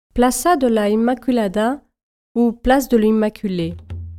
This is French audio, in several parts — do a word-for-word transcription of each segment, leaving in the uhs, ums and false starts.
Plaça de la Inmaculada ou place de l'Immaculée.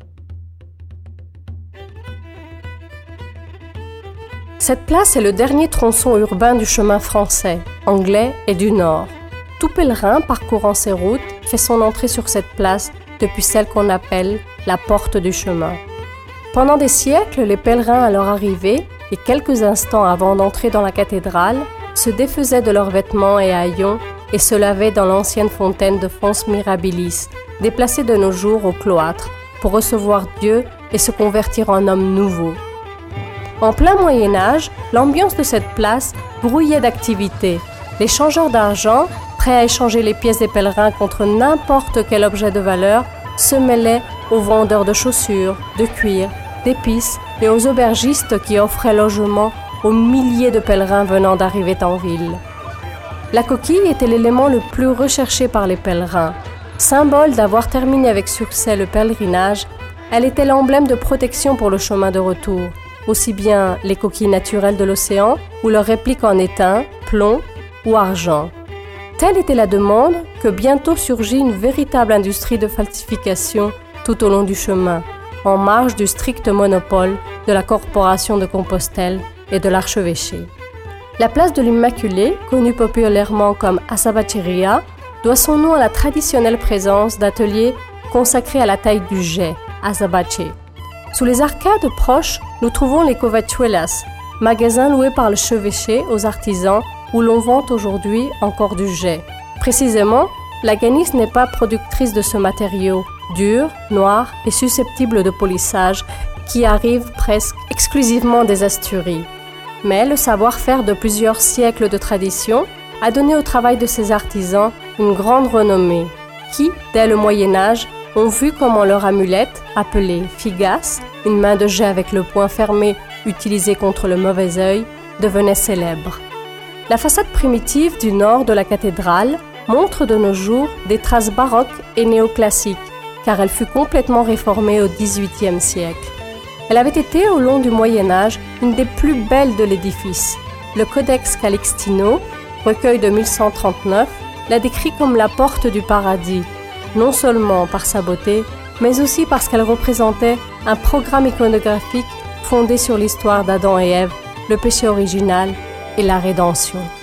Cette place est le dernier tronçon urbain du chemin français, anglais et du Nord. Tout pèlerin parcourant ces routes fait son entrée sur cette place depuis celle qu'on appelle la porte du chemin. Pendant des siècles, les pèlerins à leur arrivée, et quelques instants avant d'entrer dans la cathédrale, se défaisaient de leurs vêtements et haillons et se lavaient dans l'ancienne fontaine de Fons Mirabilis, déplacée de nos jours au cloître, pour recevoir Dieu et se convertir en homme nouveau. En plein Moyen-Âge, l'ambiance de cette place brouillait d'activité. Les changeurs d'argent, prêts à échanger les pièces des pèlerins contre n'importe quel objet de valeur, se mêlaient aux vendeurs de chaussures, de cuir, d'épices et aux aubergistes qui offraient logement aux milliers de pèlerins venant d'arriver en ville. La coquille était l'élément le plus recherché par les pèlerins. Symbole d'avoir terminé avec succès le pèlerinage, elle était l'emblème de protection pour le chemin de retour, aussi bien les coquilles naturelles de l'océan ou leurs répliques en étain, plomb ou argent. Telle était la demande que bientôt surgit une véritable industrie de falsification tout au long du chemin, en marge du strict monopole de la Corporation de Compostelle et de l'archevêché. La place de l'Immaculée, connue populairement comme Azabacheria, doit son nom à la traditionnelle présence d'ateliers consacrés à la taille du jet, azabache. Sous les arcades proches, nous trouvons les covachuelas, magasins loués par le chevêché aux artisans où l'on vend aujourd'hui encore du jet. Précisément, la Ganis n'est pas productrice de ce matériau, dur, noir et susceptible de polissage, qui arrive presque exclusivement des Asturies. Mais le savoir-faire de plusieurs siècles de tradition a donné au travail de ces artisans une grande renommée, qui, dès le Moyen-Âge, ont vu comment leur amulette, appelée figas, une main de jet avec le poing fermé utilisée contre le mauvais œil, devenait célèbre. La façade primitive du nord de la cathédrale montre de nos jours des traces baroques et néoclassiques, car elle fut complètement réformée au dix-huitième siècle. Elle avait été, au long du Moyen-Âge, une des plus belles de l'édifice. Le Codex Calixtino, recueil de mille cent trente-neuf, la décrit comme la porte du paradis, non seulement par sa beauté, mais aussi parce qu'elle représentait un programme iconographique fondé sur l'histoire d'Adam et Ève, le péché original et la rédemption.